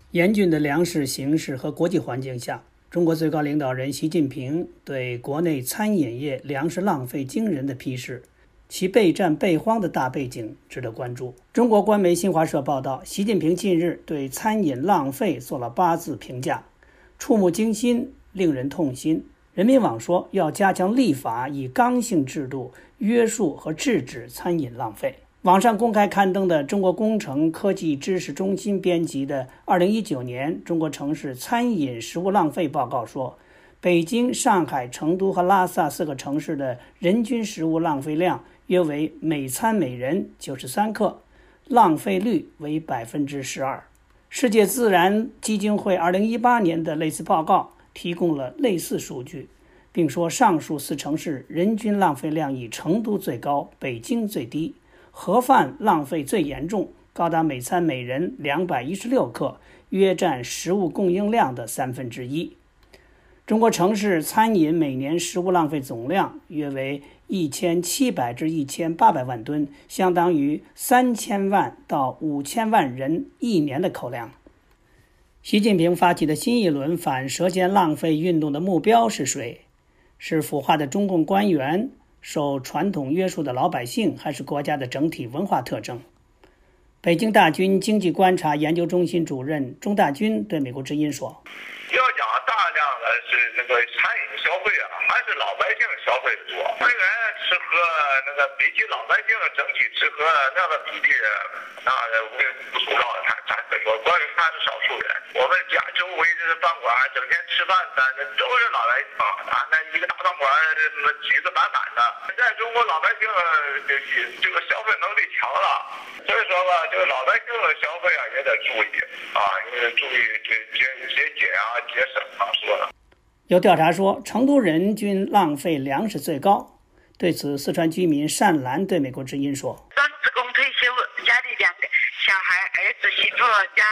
严峻的粮食形势和国际环境下，中国最高领导人习近平对国内餐饮业粮食浪费惊人的批示，其备战备荒的大背景值得关注。中国官媒新华社报道，习近平近日对餐饮浪费做了8字评价，触目惊心，令人痛心。人民网说，要加强立法，以刚性制度约束和制止餐饮浪费。网上公开刊登的中国工程科技知识中心编辑的2019年中国城市餐饮食物浪费报告说，北京、上海、成都和拉萨4个城市的人均食物浪费量约为每餐每人93克，浪费率为12%。世界自然基金会2018年的类似报告提供了类似数据，并说上述4城市人均浪费量以成都最高，北京最低。盒饭浪费最严重，高达每餐每人216克，约占食物供应量的1/3。中国城市餐饮每年食物浪费总量约为1700至1800万吨，相当于3000万到5000万人一年的口粮。习近平发起的新一轮反舌尖浪费运动的目标是谁？是腐化的中共官员，受传统约束的老百姓，还是国家的整体文化特征？北京大军经济观察研究中心主任钟大军对美国之音说， 要讲大量的是那个餐饮消费还是老百姓消费多。官员吃喝比起老百姓整体吃喝那个比例，那我也不主要谈说官员他是少数人。我们家周围的饭馆整天吃饭的都是老百姓那一个大饭馆几个满满的。现在中国老百姓这个消费能力强了，所以说吧，这个老百姓的消费也得注意也得注意节俭节省说的。 有调查说，成都人均浪费粮食最高。对此，四川居民单兰对美国之音说， 短职工退休，家里2个小孩，儿子媳妇加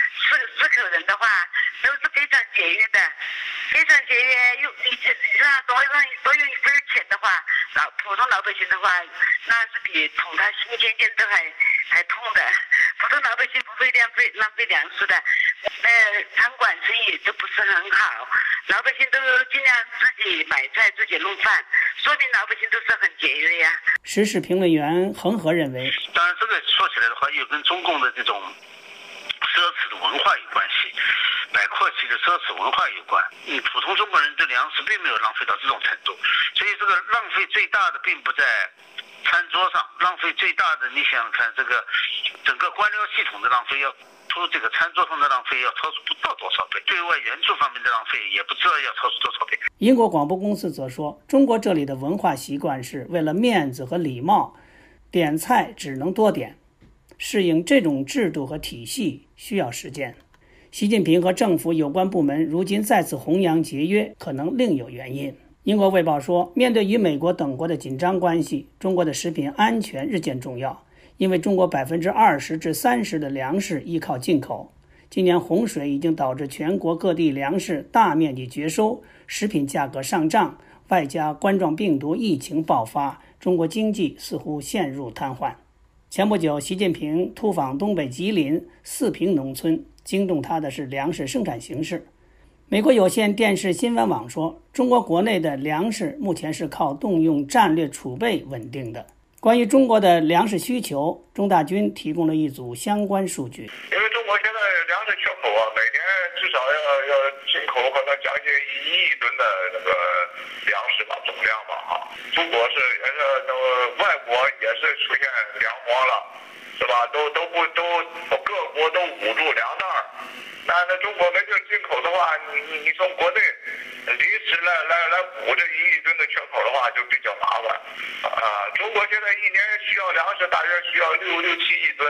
4口人的话，都是非常节约的。非常节约，你让多用一分钱的话，普通老百姓的话，那是比捅他新鲜劲都还痛的。普通老百姓不会浪费粮食的，餐馆生意都不是很好，老百姓都尽量自己买菜自己弄饭，说明老百姓都是很节约呀。 时事评论员恒河认为， 当然这个说起来的话，又跟中共的这种奢侈的文化有关系，摆阔气的奢侈文化有关。普通中国人对粮食并没有浪费到这种程度，所以这个浪费最大的并不在餐桌上，浪费最大的你想想看，这个整个官僚系统的浪费要出这个餐桌上的浪费要超出不知道多少倍，对外援助方面的浪费也不知道要超出多少倍。 英国广播公司则说，中国这里的文化习惯是为了面子和礼貌，点菜只能多点。适应这种制度和体系需要时间。习近平和政府有关部门如今再次弘扬节约，可能另有原因。英国卫报说，面对与美国等国的紧张关系，中国的食品安全日渐重要，因为中国20%至30%的粮食依靠进口。今年洪水已经导致全国各地粮食大面积绝收，食品价格上涨，外加冠状病毒疫情爆发，中国经济似乎陷入瘫痪。前不久，习近平突访东北吉林四平农村，惊动他的是粮食生产形势。美国有线电视新闻网说，中国国内的粮食目前是靠动用战略储备稳定的。关于中国的粮食需求，钟大军提供了一组相关数据。 因为中国现在粮食缺口每年至少要进口可能将近1亿吨的粮食总量中国是也是外国也是出现粮荒了，是吧？各国都捂住粮袋儿。那中国没地进口的话，你从国内临时来补这1亿吨的缺口的话，就比较麻烦中国现在一年需要粮食大约需要6-7亿吨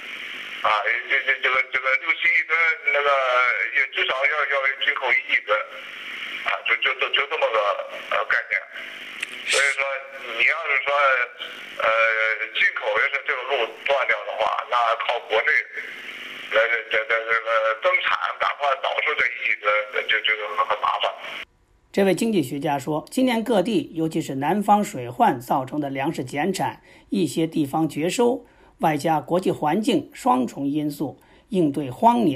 这个6-7亿吨也至少要进口1亿吨就这么个概念。所以说你要是说进口也是这个路断掉的话，那靠国内来增产，赶快导出这1亿吨，这个很麻烦。 这位经济学家说，今年各地，尤其是南方水患造成的粮食减产，一些地方绝收，外加国际环境双重因素，应对荒年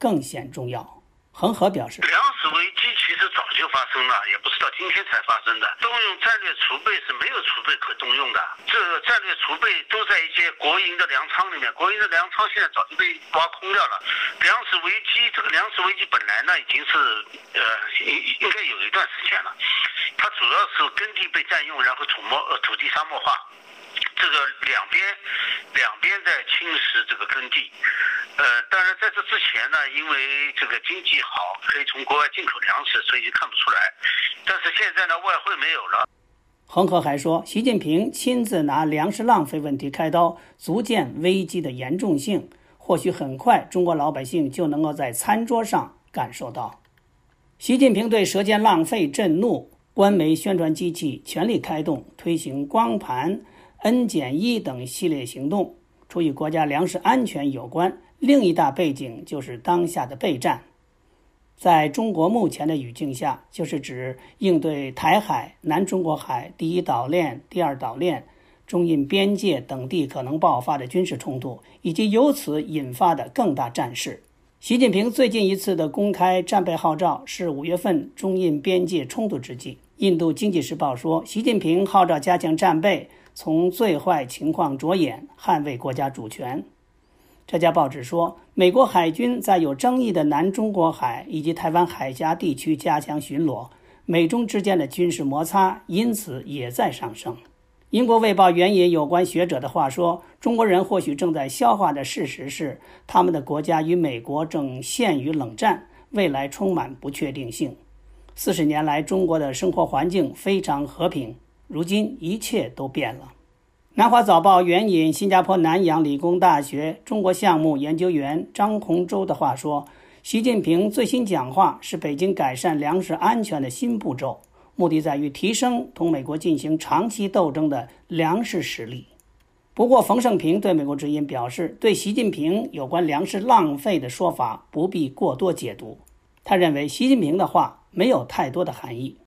更显重要。恒河表示， 粮食危机其实早就发生了，也不是到今天才发生的。动用战略储备是没有储备可动用的，这个战略储备都在一些国营的粮仓里面，国营的粮仓现在早就被挖空掉了。粮食危机，这个粮食危机本来呢已经是应该有一段时间了，它主要是耕地被占用，然后土地沙漠化。这个两边在侵蚀这个耕地，当然在这之前呢，因为这个经济好，可以从国外进口粮食，所以就看不出来。但是现在呢，外汇没有了。 恒河还说，习近平亲自拿粮食浪费问题开刀，足见危机的严重性。或许很快，中国老百姓就能够在餐桌上感受到。习近平对舌尖浪费震怒，官媒宣传机器全力开动，推行光盘、N-1等系列行动，除与国家粮食安全有关，另一大背景就是当下的备战。在中国目前的语境下，就是指应对台海、南中国海第一岛链、第二岛链、中印边界等地可能爆发的军事冲突，以及由此引发的更大战事。习近平最近一次的公开战备号召是5月份中印边界冲突之际。印度经济时报说，习近平号召加强战备，从最坏情况着眼，捍卫国家主权。这家报纸说，美国海军在有争议的南中国海以及台湾海峡地区加强巡逻，美中之间的军事摩擦因此也在上升。英国卫报援引有关学者的话说，中国人或许正在消化的事实是，他们的国家与美国正陷于冷战，未来充满不确定性。40年来，中国的生活环境非常和平，如今一切都变了。南华早报援引新加坡南洋理工大学中国项目研究员张洪洲的话说，习近平最新讲话是北京改善粮食安全的新步骤，目的在于提升同美国进行长期斗争的粮食实力。不过，冯胜平对美国之音表示，对习近平有关粮食浪费的说法不必过多解读。他认为习近平的话没有太多的含义。